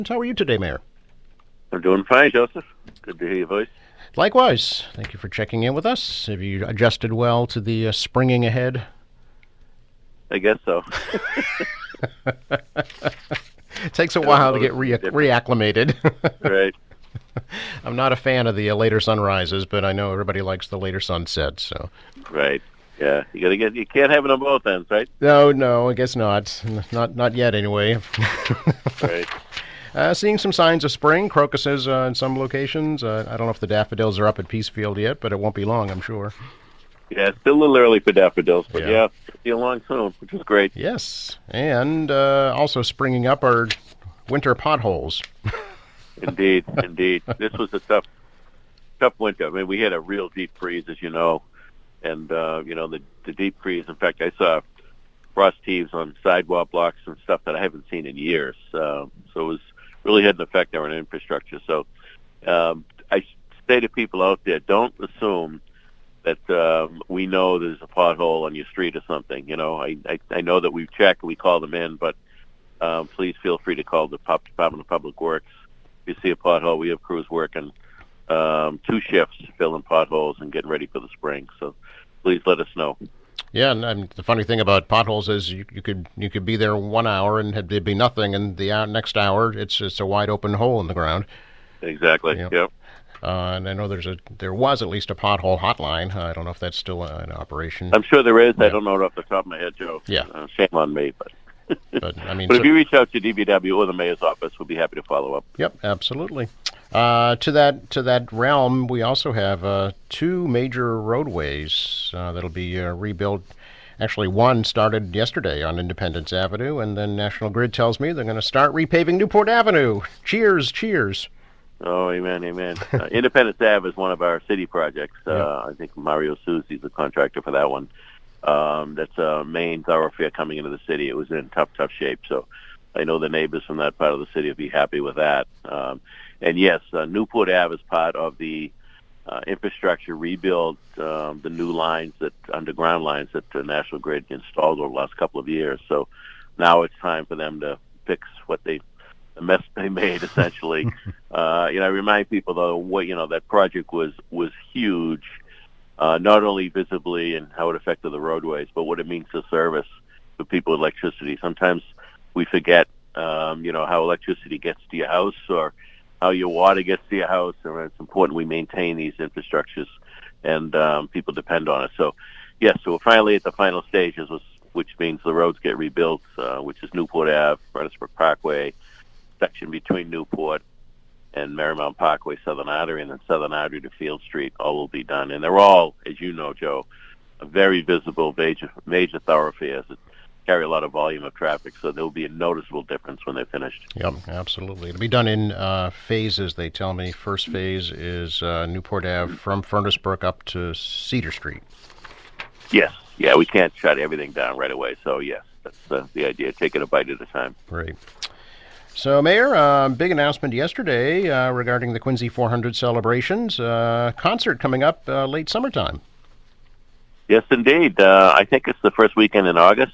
How are you today, Mayor? I'm doing fine, Joseph. Good to hear your voice. Likewise. Thank you for checking in with us. Have you adjusted well to the springing ahead? I guess so. It takes a I don't while to know. get It's different, reacclimated. right? I'm not a fan of the later sunrises, but I know everybody likes the later sunsets. So, Right. Yeah. You gotta get. You can't have it on both ends, right? no, I guess not. Not yet, anyway. Right. Seeing some signs of spring, crocuses in some locations. I don't know if the daffodils are up at Peacefield yet, but it won't be long, I'm sure. Yeah. It's still a little early for daffodils, but Yeah. yeah, see along soon, which is great. Yes, and also springing up are winter potholes. Indeed. Indeed. This was a tough winter. I mean, we had a real deep freeze, as you know, and the deep freeze. In fact, I saw frost heaves on sidewalk blocks and stuff that I haven't seen in years. So it was really had an effect on our infrastructure. So I say to people out there, don't assume that we know there's a pothole on your street or something. I know that we've checked, we call them in, but please feel free to call the Department of Public Works. If you see a pothole, we have crews working 2 shifts filling potholes and getting ready for the spring. So please let us know. Yeah, and the funny thing about potholes is you could be there 1 hour and there'd be nothing, and the next hour it's just a wide open hole in the ground. Exactly. Yeah. Yep. And I know there was at least a pothole hotline. I don't know if that's still in operation. I'm sure there is. I Yeah. don't know it off the top of my head, Joe. Yeah. Shame on me, but But I mean, but if you reach out to DBW or the mayor's office, we'll be happy to follow up. yep, absolutely. To that realm, we also have 2 major roadways that'll be rebuilt. Actually, one started yesterday on Independence Avenue, and then National Grid tells me they're going to start repaving Newport Avenue. Cheers, cheers. Oh, amen, amen. Independence Ave is one of our city projects. Yeah. I think Mario Souzi's the contractor for that one. That's a main thoroughfare coming into the city. It was in tough shape, so I know the neighbors from that part of the city will be happy with that. And yes, Newport Ave is part of the infrastructure rebuild, the new lines underground lines that the National Grid installed over the last couple of years. So now it's time for them to fix the mess they made, essentially. I remind people though, that project was huge, not only visibly and how it affected the roadways, but what it means to service for people with electricity. Sometimes we forget, how electricity gets to your house or how your water gets to your house, and it's important we maintain these infrastructures, and people depend on it. So, yes, so we're finally at the final stages, which means the roads get rebuilt, which is Newport Ave, Fredericksburg Parkway, section between Newport and Marymount Parkway, Southern Artery, and then Southern Artery to Field Street, all will be done. And they're all, as you know, Joe, very visible major thoroughfares that carry a lot of volume of traffic, so there will be a noticeable difference when they're finished. Yep, absolutely. It'll be done in phases, they tell me. First phase is Newport Ave from Furnace Brook up to Cedar Street. Yes. Yeah, we can't shut everything down right away, so yes, that's the idea. Take it a bite at a time. Great. So, Mayor, big announcement yesterday regarding the Quincy 400 celebrations. Concert coming up late summertime. Yes, indeed. I think it's the first weekend in August,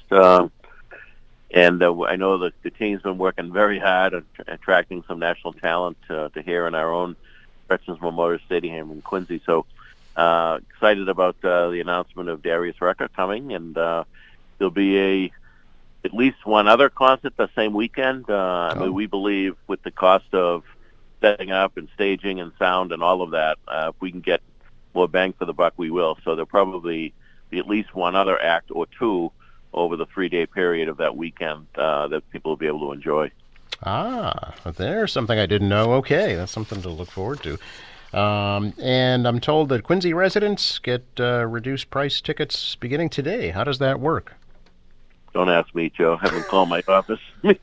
and I know that the team's been working very hard at attracting some national talent to here in our own Veterans Memorial Stadium in Quincy. So excited about the announcement of Darius Rucker coming, and there'll be at least one other concert the same weekend. I mean, we believe with the cost of setting up and staging and sound and all of that, if we can get more bang for the buck, we will. So there'll probably be at least one other act or 2 over the 3-day period of that weekend that people will be able to enjoy. There's something I didn't know. Okay, that's something to look forward to. And I'm told that Quincy residents get reduced price tickets beginning today. How does that work? Don't ask me, Joe. Have them call my office.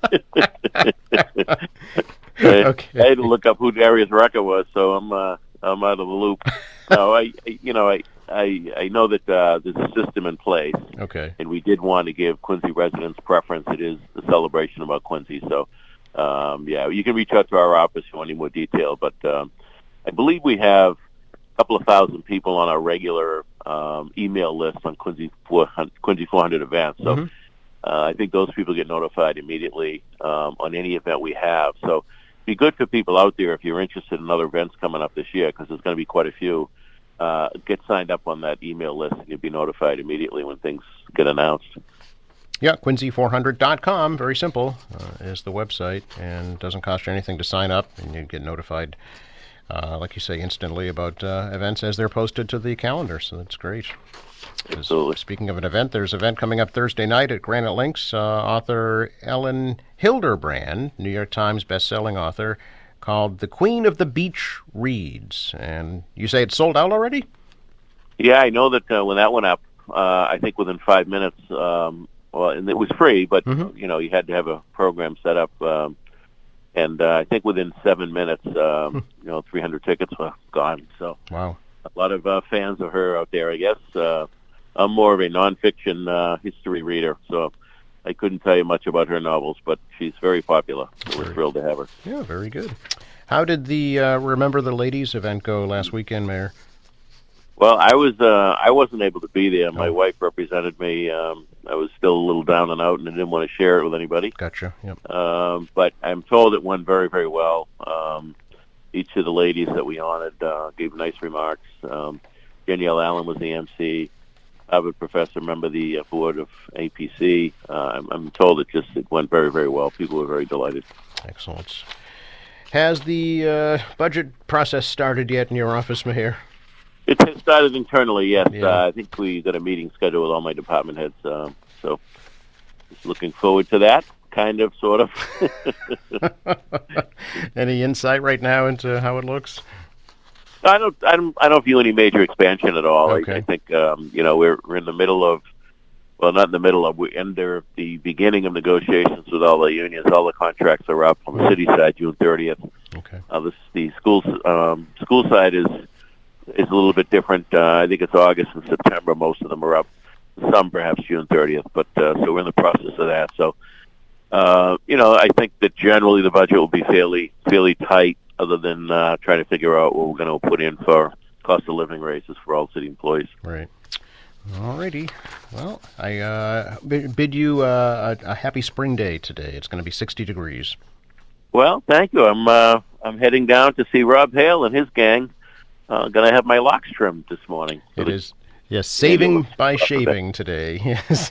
Okay. I had to look up who Darius Rucker was, so I'm out of the loop. No, I know that there's a system in place, Okay. and we did want to give Quincy residents preference. It is the celebration about Quincy, so you can reach out to our office if you want any more detail. But I believe we have a couple of thousand people on our regular email list on Quincy 400 events. So. Mm-hmm. I think those people get notified immediately on any event we have. So be good for people out there if you're interested in other events coming up this year, because there's going to be quite a few. Get signed up on that email list, and you'll be notified immediately when things get announced. Yeah, Quincy400.com, very simple, is the website, and doesn't cost you anything to sign up, and you get notified, like you say, instantly about events as they're posted to the calendar, so that's great. Absolutely. Speaking of an event, there's an event coming up Thursday night at Granite Links. Author Ellen Hilderbrand, New York Times bestselling author, called The Queen of the Beach Reads. And you say it's sold out already? Yeah, I know that when that went up, I think within 5 minutes, well, and it was free, but, you know, you had to have a program set up. And I think within 7 minutes, you know, 300 tickets were gone. So wow. A lot of fans of her out there, I guess. I'm more of a nonfiction history reader, so I couldn't tell you much about her novels, but she's very popular. So we're thrilled to have her. Yeah, very good. How did the Remember the Ladies event go last weekend, Mayor? Well, I wasn't able to be there. My wife represented me. I was still a little down and out, and I didn't want to share it with anybody. Gotcha. Yep. But I'm told it went very, very well. Each of the ladies that we honored gave nice remarks. Danielle Allen was the MC. Harvard professor, member of the board of APC. I'm told it went very, very well. People were very delighted. Excellent. Has the budget process started yet in your office, Maher? It has started internally, yes. Yeah. I think we got a meeting scheduled with all my department heads, so just looking forward to that, kind of, sort of. Any insight right now into how it looks? I don't view any major expansion at all. Okay. I think you know, we're in the middle of, well, not in the middle of, we're under the beginning of negotiations with all the unions. All the contracts are up on the city side June 30th. Okay. The school side is a little bit different. I think it's August and September. Most of them are up. Some perhaps June 30th. But so we're in the process of that. So you know, I think that generally the budget will be fairly tight, other than trying to figure out what we're going to put in for cost of living raises for all city employees. Right. All righty. Well, I bid you a happy spring day today. It's going to be 60 degrees. Well, thank you. I'm heading down to see Rob Hale and his gang. Going to have my locks trimmed this morning. So it is, yes, saving by shaving today. Yes.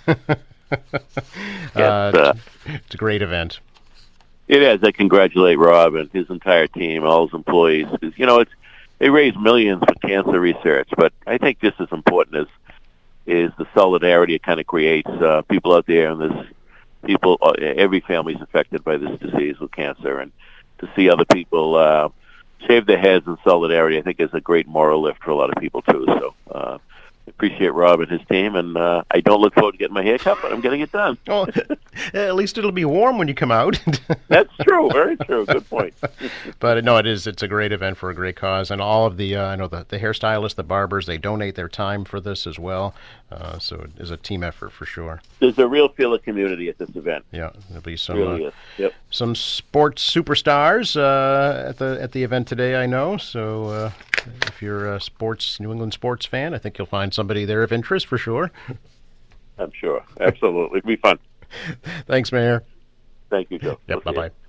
It's a great event. It is. I congratulate Rob and his entire team, all his employees. You know, they raise millions for cancer research, but I think just as important is the solidarity it kind of creates. People out there, and there's people, every family is affected by this disease with cancer, and to see other people shave their heads in solidarity, I think is a great moral lift for a lot of people too. So appreciate Rob and his team, and I don't look forward to getting my hair cut, but I'm getting it done. Well, at least it'll be warm when you come out. That's true. Very true. Good point. But no, it's a great event for a great cause, and all of the I know the hairstylists, the barbers, they donate their time for this as well. So it is a team effort for sure. There's a real feel of community at this event. Yeah, there'll be some really yep. some sports superstars at the event today, I know. So if you're a New England sports fan, I think you'll find somebody there of interest for sure. I'm sure. Absolutely. It'll be fun. Thanks, Mayor. Thank you, Joe. Yep, bye-bye.